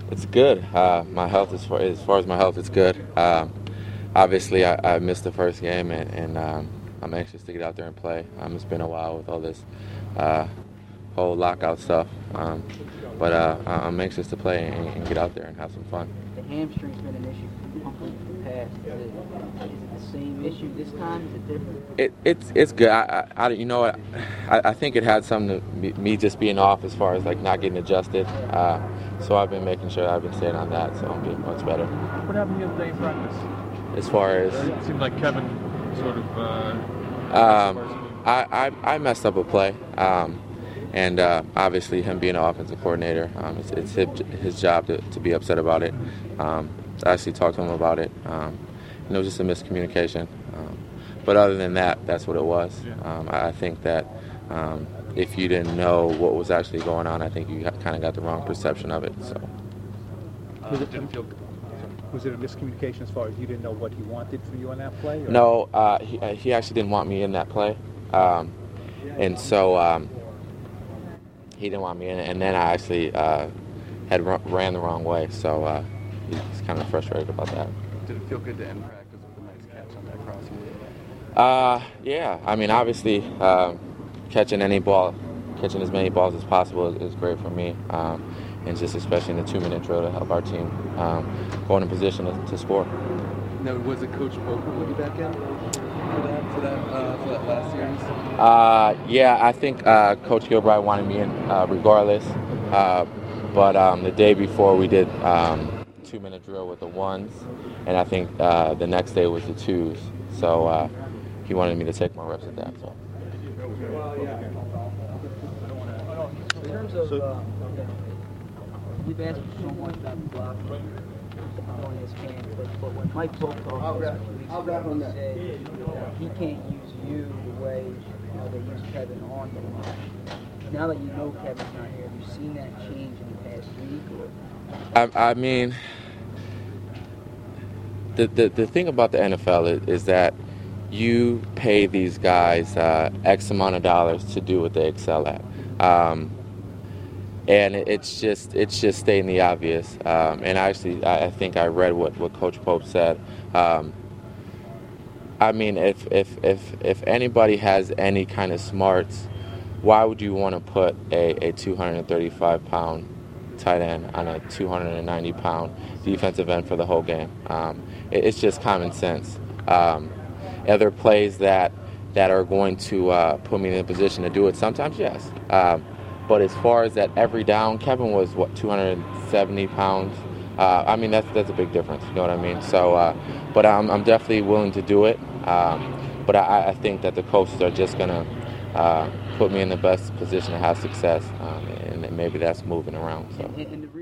It's good. My health, as far as my health, it's good. Obviously, I missed the first game, and I'm anxious to get out there and play. It's been a while with all this whole lockout stuff, but I'm anxious to play and get out there and have some fun. The hamstring's been an issue for Pumphrey in the past. Is it the same issue this time? Is it different? It's good. You know what? I think it had something to me just being off as far as like not getting adjusted. So I've been making sure I've been staying on that, so I'm being much better. What happened the other day in practice? As far as it seemed like Kevin sort of. I messed up a play, and obviously him being an offensive coordinator, it's his job to be upset about it. I actually talked to him about it. It was just a miscommunication. But other than that, that's what it was. I think that if you didn't know what was actually going on, I think you kind of got the wrong perception of it. So. Was it a miscommunication as far as you didn't know what he wanted from you on that play? Or? No, he actually didn't want me in that play. And so he didn't want me in it. And then I actually ran the wrong way. So he's kind of frustrated about that. Did it feel good to end practice with a nice catch on that crossing? Yeah. I mean, obviously, catching as many balls as possible is great for me. And just especially in the 2-minute drill to help our team go in a position to score. Now, was it Coach Pope who put you back in for that last series? Yeah, I think Coach Gilbride wanted me in regardless. But the day before we did 2-minute drill with the 1s, and I think the next day was the 2s. So he wanted me to take more reps at that. So. In terms of, we've asked you so much about the blocking on this game, but when Mike Pope talked to us 2 weeks ago, he said he can't use you the way they use Kevin on him. Now that you know Kevin's not here, have you seen that change in the past week? I mean, the thing about the NFL is that you pay these guys X amount of dollars to do what they excel at. And it's just stating the obvious. And actually, I think I read what Coach Pope said. I mean, if anybody has any kind of smarts, why would you want to put a 235-pound tight end on a 290-pound defensive end for the whole game? It's just common sense. Are there plays that are going to put me in a position to do it? Sometimes, yes. But as far as that every down, Kevin was, 270 pounds? I mean, that's a big difference, you know what I mean? So, but I'm definitely willing to do it. But I think that the coaches are just going to put me in the best position to have success, and maybe that's moving around. So. And the